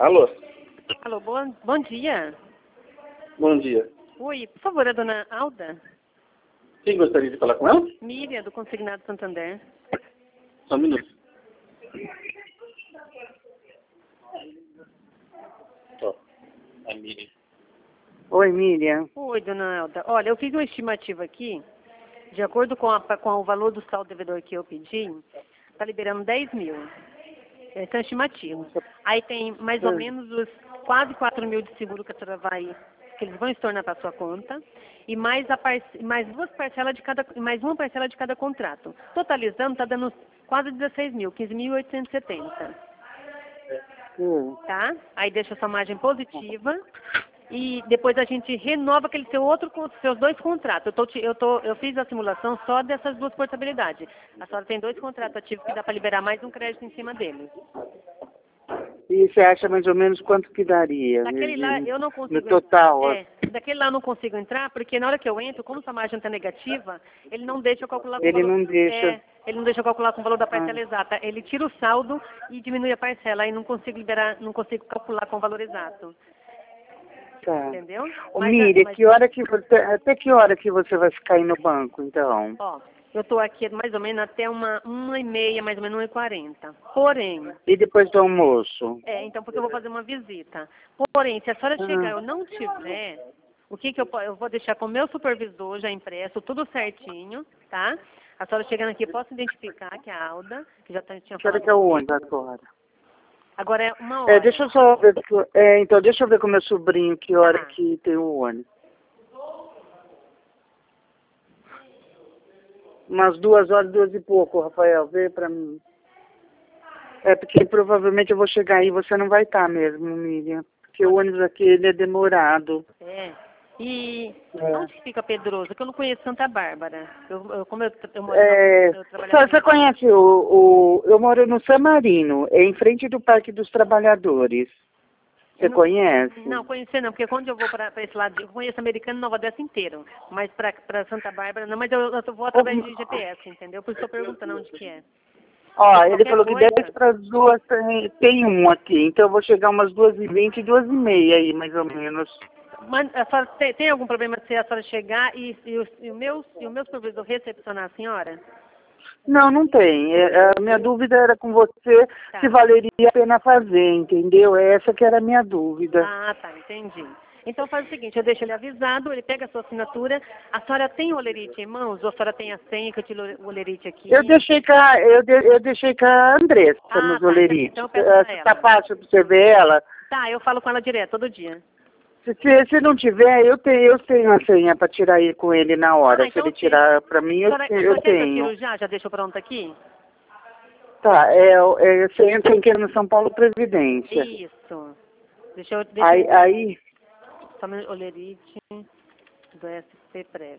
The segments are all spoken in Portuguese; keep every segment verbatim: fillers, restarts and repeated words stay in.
Alô? Alô, bom, bom dia. Bom dia. Oi, por favor, a dona Alda? Quem gostaria de falar com ela? Miriam, do Consignado Santander. Só um minuto. Ó, a Miriam. Oi, Miriam. Oi, dona Alda. Olha, eu fiz uma estimativa aqui, de acordo com, a, com o valor do saldo devedor que eu pedi, está liberando dez mil. Essa é a estimativa. Aí tem mais ou menos os quase quatro mil de seguro que a senhora vai, que eles vão estornar para a sua conta, e mais, a parce, mais duas parcelas de cada, mais uma parcela de cada contrato. Totalizando, está dando quase dezesseis mil, quinze mil oitocentos e setenta. Hum. Tá? Aí deixa sua margem positiva. E depois a gente renova aquele seu outro, seus dois contratos. Eu, tô, eu, tô, eu fiz a simulação só dessas duas portabilidades. A senhora tem dois contratos ativos que dá para liberar mais um crédito em cima deles. E você acha mais ou menos quanto que daria? Daquele lá eu não consigo. No total? É, daquele lá eu não consigo entrar, porque na hora que eu entro, como essa margem está negativa, ele não deixa eu calcular com o Ele valor. não deixa. É, ele não deixa eu calcular com o valor da parcela Ah. exata. Ele tira o saldo e diminui a parcela. Aí não consigo liberar, não consigo calcular com o valor exato. Tá. Entendeu? Ô, Mas, Miriam, mas- que hora que você, até que hora que você vai ficar aí no banco, então? Ó, eu estou aqui mais ou menos até uma, uma e meia, mais ou menos uma e quarenta. Porém, E depois do almoço? é, então porque eu vou fazer uma visita. Porém, se a senhora Ah. chegar e eu não tiver, o que que eu, po- eu vou deixar com o meu supervisor já impresso, tudo certinho, tá? A senhora chegando aqui, posso identificar que é a Alda, que já tá, tinha Que hora falado. que é o ônibus agora? Agora é uma hora. É, deixa eu só ver, é, então deixa eu ver com o meu sobrinho que hora Tá. que tem o ônibus. Umas duas horas, duas e pouco, Rafael, vê pra mim. É porque provavelmente eu vou chegar aí e você não vai estar mesmo, Miriam. Porque o ônibus aqui, ele é demorado. É. E É. onde que fica Pedroso? Que eu não conheço Santa Bárbara. Eu, eu, como eu, eu moro É, na, eu trabalhava você, você conhece o, o... Eu moro no San Marino, é em frente do Parque dos Trabalhadores. Você Eu não- conhece? Não, conhecer não, porque quando eu vou para esse lado, eu conheço Americano e Nova Odessa inteiro, mas para Santa Bárbara não, mas eu, eu vou através de G P S, entendeu? Por isso estou perguntando onde que é. Ó, Mas ele qualquer falou que coisa- dez para as duas tem, tem um aqui, então eu vou chegar umas duas e vinte, duas e meia aí, mais ou menos. Mas a senhora tem, tem algum problema se a senhora chegar e, e, o, e, o meu, e o meu supervisor recepcionar a senhora? Não, não tem. É, a minha dúvida era com você Tá. se valeria a pena fazer, entendeu? Essa que era a minha dúvida. Ah, tá, entendi. Então faz o seguinte, eu deixo ele avisado, ele pega a sua assinatura. A senhora tem o olerite em mãos ou a senhora tem a senha que eu tiro o olerite aqui? Eu deixei com a, eu, de- eu deixei com a Andressa Ah, nos tá, olerites. então eu peço pra Tá ela. fácil pra você ver ela. Tá, eu falo com ela direto, todo dia. Se, se, se não tiver, eu tenho, eu tenho a senha para tirar aí com ele na hora. Ah, se então ele tira. tirar para mim, A eu, senhora, te- a eu senhora quer que eu tenho. tiro já? Já deixou pronto aqui? Tá, é, é, você entra aqui no São Paulo Previdência. Isso. Deixa eu... Deixa Aí, eu aí, Só um olerite do S P Prev.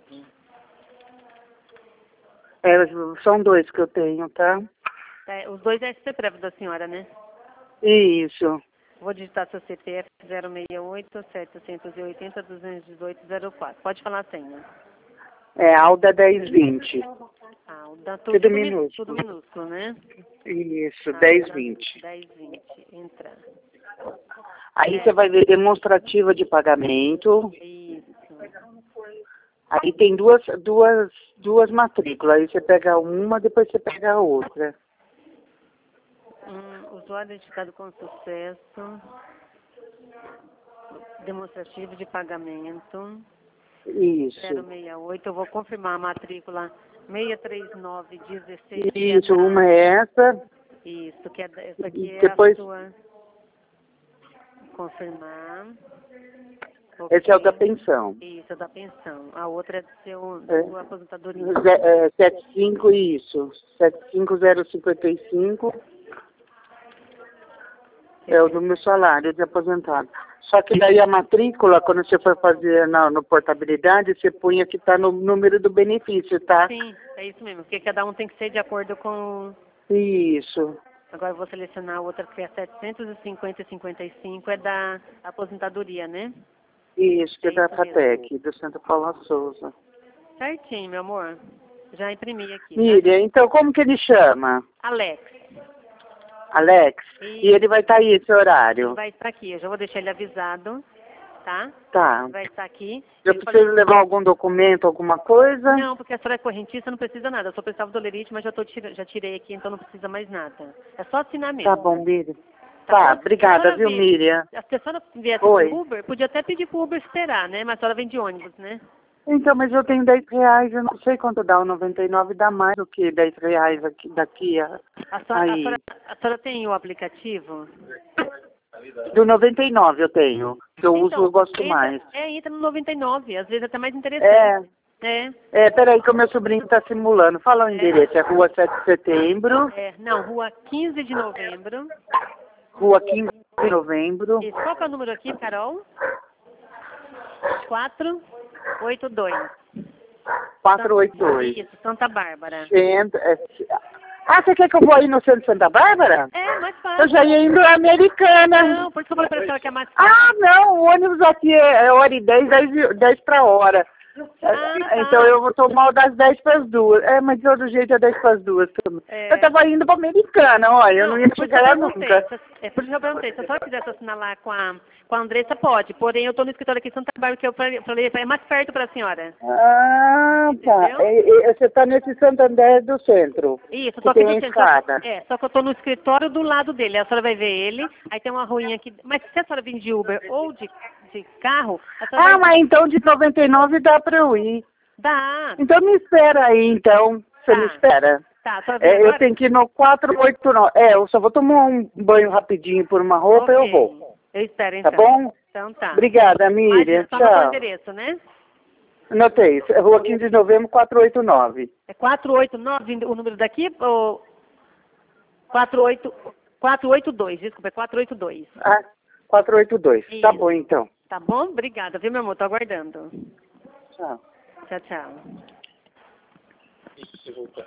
é, são dois que eu tenho, tá? É, os dois é S P Prev da senhora, né? Isso. Vou digitar seu C P F zero seis oito, setecentos e oitenta, duzentos e dezoito, zero quatro. Pode falar a senha. É Alda dez vinte. Ah, o da tudo, Tudo tudo, minúsculo. tudo minúsculo, né? Isso, Ah, dez tá. vinte. dez, vinte. Entrar. Aí você vai ver demonstrativa de pagamento. Isso. Aí tem duas, duas, duas matrículas. Aí você pega uma, depois você pega a outra. Hum, usuário identificado com sucesso. Demonstrativo de pagamento. Isso. zero seis oito. Eu vou confirmar a matrícula seis três nove um seis. Isso, uma é essa. Isso, que é, da- essa aqui é Depois- a sua. Confirmar. Esse é o Ok. da pensão. Isso, é da pensão. A outra é do seu, da É. sua aposentadoria. Ze- É, setenta e cinco, isso. sete cinco zero cinco cinco é o do meu salário de aposentado. Só que daí a matrícula, quando você for fazer na no portabilidade, você punha que está no número do benefício, tá? Sim, é isso mesmo, porque cada um tem que ser de acordo com... Isso. Agora eu vou selecionar a outra que é setecentos e cinquenta e cinquenta e cinco, é da aposentadoria, né? Isso, que é É da isso mesmo. FATEC, do Santa Paula Souza. Certinho, meu amor. Já imprimi aqui, tá? Miriam, então como que ele chama? Alex. Alex? Isso. E ele vai estar aí esse horário? Ele vai estar aqui, eu já vou deixar ele avisado, tá? Tá. Vai estar aqui. Eu Ele preciso falou- levar algum documento, alguma coisa? Não, porque a senhora é correntista, não precisa nada. Eu só precisava do olerite, mas já, tô tira... já tirei aqui, então não precisa mais nada. É só assinar mesmo. Tá bom, Miriam. Tá, bom? obrigada, Se a senhora viu, vir- Miriam? Se a senhora viesse Oi. de Uber, podia até pedir pro Uber esperar, né? Mas a senhora vem de ônibus, né? Então, mas eu tenho dez reais, eu não sei quanto dá, o noventa e nove dá mais do que dez reais aqui, daqui a... A senhora, a aí. senhora, a senhora tem o aplicativo? Do noventa e nove eu tenho, que eu uso, Então, eu gosto entra- mais. É, entra no noventa e nove, às vezes até mais interessante. É, É. é, peraí que o meu sobrinho tá simulando. Fala o endereço, é Rua sete de Setembro, É, não, rua quinze de novembro. Rua quinze de Novembro, Isso. Qual que é o número aqui, Carol? quatro oito dois. quatrocentos e oitenta e dois. Isso, Santa Bárbara. Centro, é, ah, você quer que eu vou aí no centro de Santa Bárbara? É, mais fácil. Eu já ia indo à Americana. Não, por isso que eu falei pra senhora que é mais fácil. Ah, não, o ônibus aqui é, é hora e dez, dez, dez para hora. Ah, tá. Então eu vou tomar o das dez para as duas. É, mas de todo jeito é dez para as duas também. É. Eu tava indo pra Americana, olha, eu não ia é por isso que chegar eu lá perguntei. nunca. Se- É por isso que eu perguntei. Se a senhora quisesse assinar lá com a, com a Andressa, pode. Porém, eu estou no escritório aqui em Santa Bárbara, que eu falei, falei, é mais perto para a senhora. Ah, tá. Entendeu? É, é, você tá nesse Santander do centro. Isso, que só que tem do a centro. escada. É, só que eu estou no escritório do lado dele. A senhora vai ver ele. Aí tem uma ruinha aqui. Mas se a senhora vir de Uber ou de, de carro, a senhora Ah, vai... mas então de noventa e nove dá pra eu ir. Dá. Então me espera aí, então. Você Tá. me espera. Tá, a senhora vem É, eu agora? tenho que ir no quatro oito nove. É, eu só vou tomar um banho rapidinho por uma roupa e eu Ok. vou. Eu espero, Tá então. bom? Então tá. Obrigada, Miriam. Imagina, só anotar o Tchau. endereço, né? Anotei. É Rua quinze de Novembro, quatrocentos e oitenta e nove. É quatro oito nove o número daqui ou quatro oito quatro oito dois, desculpa, é quatro oito dois. Ah, quatrocentos e oitenta e dois. Tá Isso. bom, então. Tá bom? Obrigada, viu, meu amor? Tô aguardando. Tchau. Tchau, tchau. Isso, se voltar.